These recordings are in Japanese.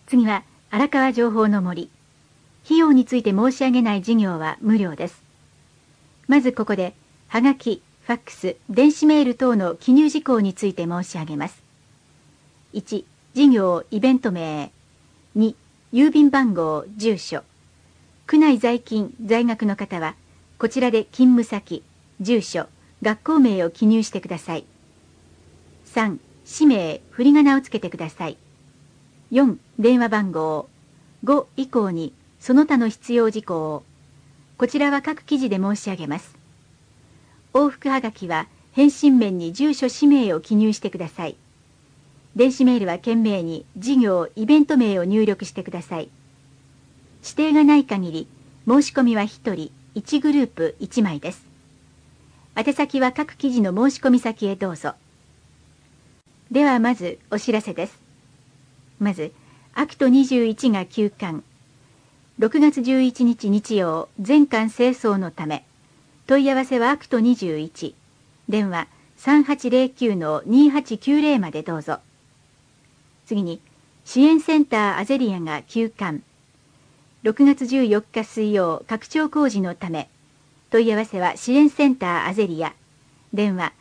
次は荒川情報の森。費用について申し上げない事業は無料です。まずここで、はがき、ファックス、電子メール等の記入事項について申し上げます。1、事業、イベント名。2、郵便番号、住所。区内在勤、在学の方は、こちらで勤務先、住所、学校名を記入してください。3、氏名、振り仮名をつけてください。4、電話番号。5以降に、その他の必要事項を。こちらは各記事で申し上げます。往復はがきは、返信面に住所氏名を記入してください。電子メールは件名に事業・イベント名を入力してください。指定がない限り、申し込みは1人、1グループ1枚です。宛先は各記事の申し込み先へどうぞ。ではまずお知らせです。まず、アクト21が休刊。6月11日日曜、全館清掃のため。問い合わせはアクト21。電話3809-2890までどうぞ。次に、支援センターアゼリアが休館。6月14日水曜、拡張工事のため。問い合わせは支援センターアゼリア。電話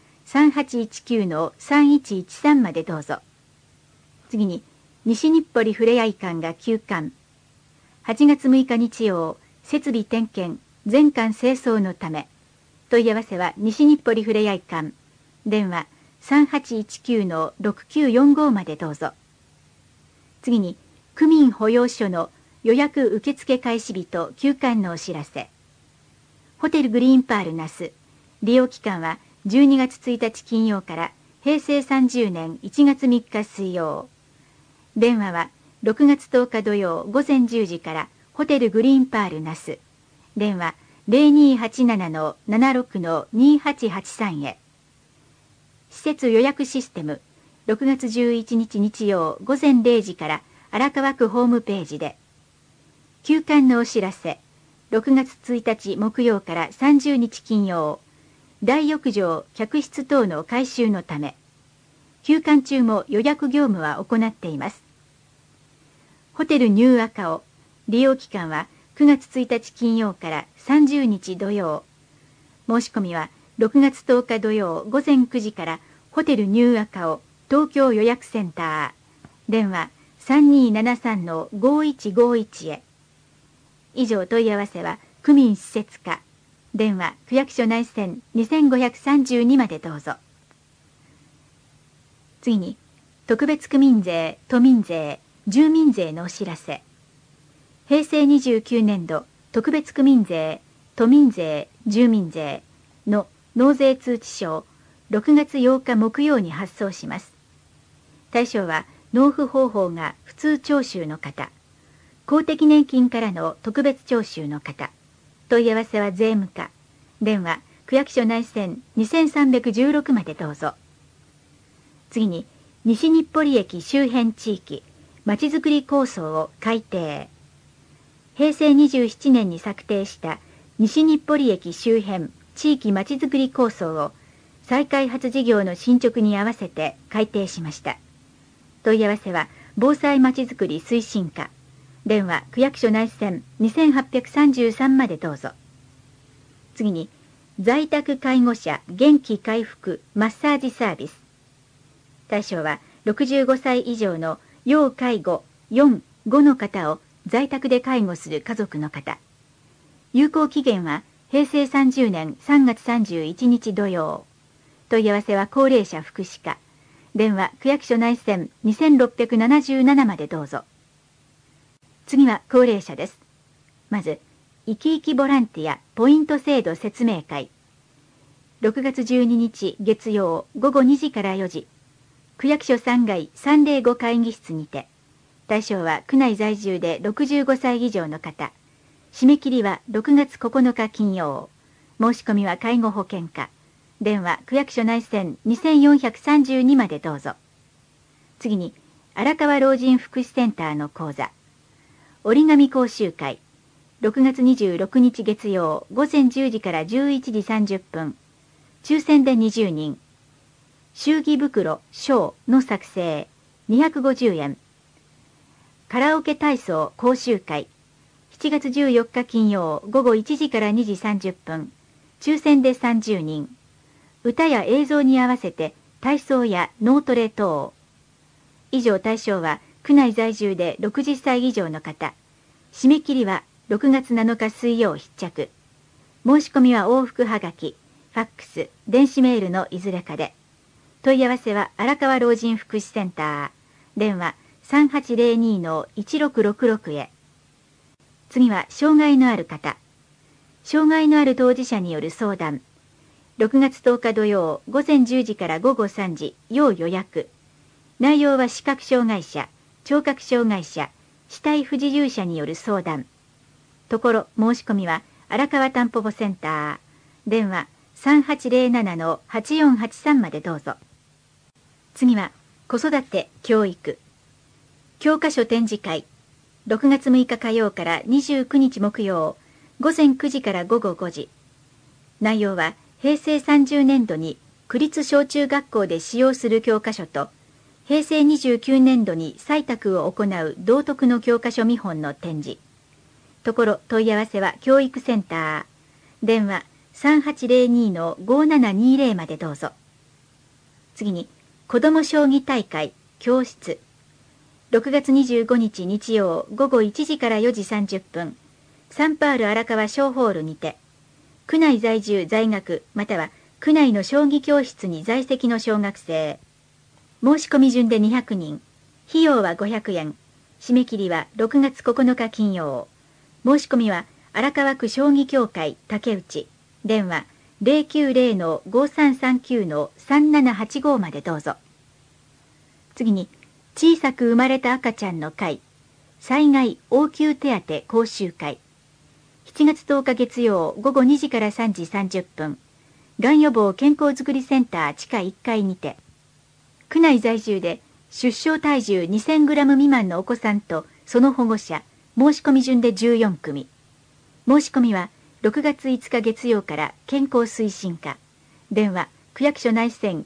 3819-3113までどうぞ。次に、西日暮里ふれあい館が休館。8月6日日曜、設備点検、全館清掃のため。問い合わせは西日暮里ふれあい館。電話3819-6945までどうぞ。次に、区民保養所の予約受付開始日と休館のお知らせ。ホテルグリーンパール那須。利用期間は12月1日金曜から平成30年1月3日水曜。電話は6月10日土曜午前10時からホテルグリーンパール那須。電話0287-76-2883へ。施設予約システム。6月11日日曜午前0時から荒川区ホームページで。休館のお知らせ。6月1日木曜から30日金曜。大浴場、客室等の改修のため。休館中も予約業務は行っています。ホテルニューアカオ。利用期間は9月1日金曜から30日土曜。申し込みは6月10日土曜午前9時からホテルニューアカオ東京予約センター。電話3273-5151へ。以上問い合わせは区民施設課。電話区役所内線2532までどうぞ。次に、特別区民税、都民税、住民税のお知らせ。平成29年度特別区民税、都民税、住民税の納税通知書を6月8日木曜に発送します。対象は納付方法が普通徴収の方、公的年金からの特別徴収の方、問い合わせは税務課。電話区役所内線2316までどうぞ。次に、西日暮里駅周辺地域まちづくり構想を改定。平成27年に策定した西日暮里駅周辺地域まちづくり構想を再開発事業の進捗に合わせて改定しました。問い合わせは防災まちづくり推進課。電話区役所内線2833までどうぞ。次に、在宅介護者元気回復マッサージサービス。対象は65歳以上の要介護4、5の方を在宅で介護する家族の方。有効期限は平成30年3月31日土曜。問い合わせは高齢者福祉課。電話区役所内線2677までどうぞ。次は高齢者です。まず、生き生きボランティアポイント制度説明会。6月12日月曜午後2時から4時。区役所3階305会議室にて。対象は区内在住で65歳以上の方。締め切りは6月9日金曜。申し込みは介護保険課。電話区役所内線2432までどうぞ。次に、荒川老人福祉センターの講座。折り紙講習会。6月26日月曜午前10時から11時30分。抽選で20人。祝儀袋小の作成250円。 カラオケ体操講習会。7月14日金曜午後1時から2時30分。抽選で30人。歌や映像に合わせて体操や脳トレ等。以上対象は区内在住で60歳以上の方。締め切りは6月7日水曜必着。申し込みは往復はがき、ファックス、電子メールのいずれかで。問い合わせは荒川老人福祉センター。電話3802-1666へ。次は障害のある方。障害のある当事者による相談。6月10日土曜午前10時から午後3時、要予約。内容は視覚障害者、聴覚障害者、肢体不自由者による相談。ところ申し込みは荒川たんぽぽセンター。電話3807-8483までどうぞ。次は子育て教育。教科書展示会。6月6日火曜から29日木曜、午前9時から午後5時。内容は平成30年度に区立小中学校で使用する教科書と、平成29年度に採択を行う道徳の教科書見本の展示。ところ問い合わせは教育センター。電話3802-5720までどうぞ。次に、子ども将棋大会教室。6月25日日曜午後1時から4時30分、サンパール荒川小ホールにて、区内在住在学または区内の将棋教室に在籍の小学生。申し込み順で200人、費用は500円、締め切りは6月9日金曜。申し込みは荒川区将棋協会竹内、電話090-5339-3785までどうぞ。次に、小さく生まれた赤ちゃんの会、災害応急手当講習会。7月10日月曜午後2時から3時30分、がん予防健康づくりセンター地下1階にて、区内在住で出生体重 2000g 未満のお子さんとその保護者、申し込み順で14組。申し込みは6月5日月曜から健康推進課。電話、区役所内線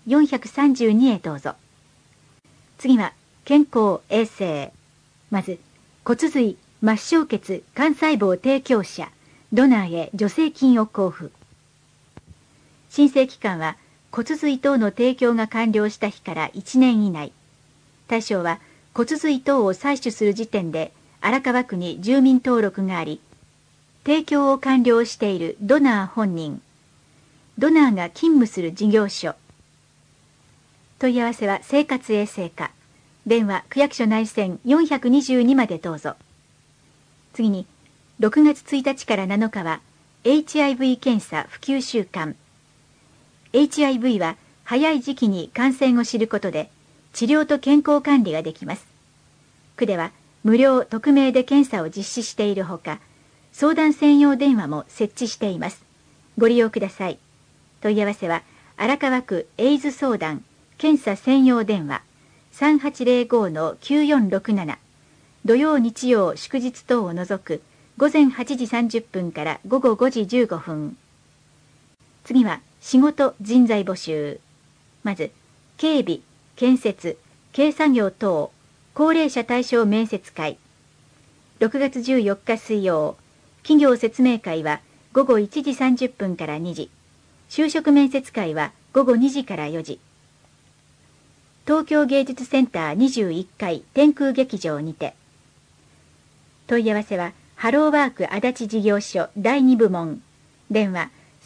432へどうぞ。次は、健康衛生。まず、骨髄、末梢血、幹細胞提供者、ドナーへ助成金を交付。申請期間は、骨髄等の提供が完了した日から1年以内。対象は、骨髄等を採取する時点で、荒川区に住民登録があり、提供を完了しているドナー本人、ドナーが勤務する事業所。問い合わせは生活衛生課。電話、区役所内線422までどうぞ。次に、6月1日から7日は、HIV 検査普及週間。HIV は、早い時期に感染を知ることで、治療と健康管理ができます。区では、無料匿名で検査を実施しているほか、相談専用電話も設置しています。ご利用ください。問い合わせは、荒川区エイズ相談、検査専用電話、3805-9467。土曜日曜祝日等を除く午前8時30分から午後5時15分。次は仕事人材募集。まず、警備、建設、軽作業等、高齢者対象面接会。6月14日水曜、企業説明会は午後1時30分から2時。就職面接会は午後2時から4時。東京芸術センター21階天空劇場にて。問い合わせはハローワーク足立事業所第2部門。電話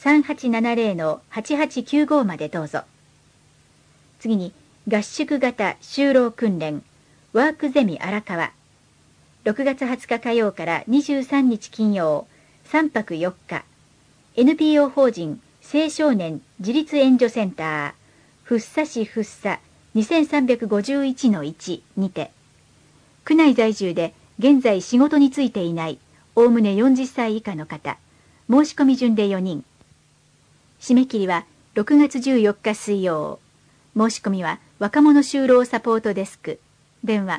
3870-8895までどうぞ。次に合宿型就労訓練ワークゼミ荒川。6月20日火曜から23日金曜3泊4日。NPO 法人青少年自立援助センター福生市福生2351-1にて、区内在住で現在仕事に就いていないおおむね40歳以下の方、申し込み順で4人。締め切りは6月14日水曜。申し込みは若者就労サポートデスク。電話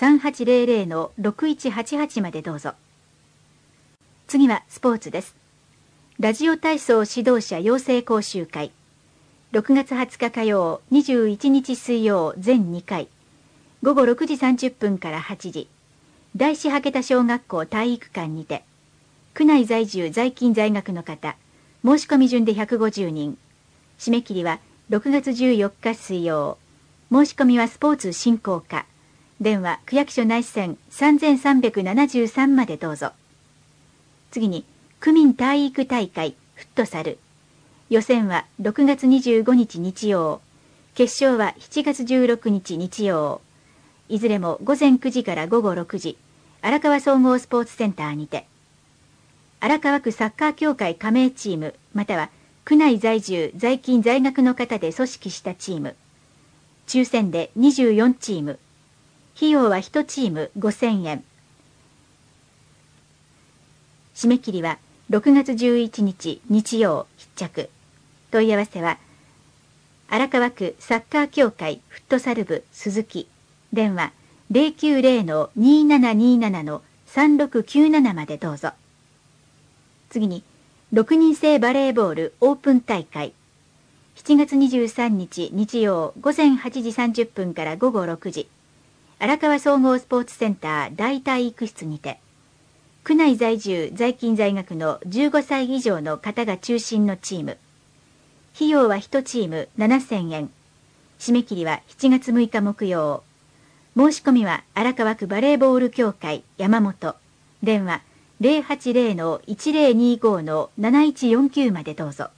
3800-6188までどうぞ。次はスポーツです。ラジオ体操指導者養成講習会。6月20日火曜、21日水曜全2回。午後6時30分から8時。 大師羽田小学校体育館にて、区内在住在勤在学の方、申し込み順で150人。締め切りは6月14日水曜。申し込みはスポーツ振興課。電話区役所内線3373までどうぞ。次に、区民体育大会フットサル。予選は6月25日日曜。決勝は7月16日日曜。いずれも午前9時から午後6時、荒川総合スポーツセンターにて。荒川区サッカー協会加盟チーム、または区内在住在勤在学の方で組織したチーム。抽選で24チーム。費用は1チーム5000円。締め切りは6月11日日曜必着。問い合わせは、荒川区サッカー協会フットサル部鈴木。電話 090-2727-3697 までどうぞ。次に、6人制バレーボールオープン大会。7月23日日曜午前8時30分から午後6時。荒川総合スポーツセンター大体育室にて。区内在住在勤在学の15歳以上の方が中心のチーム。費用は1チーム7000円。締め切りは7月6日木曜。申し込みは荒川区バレーボール協会山本。電話 080-1025-7149 までどうぞ。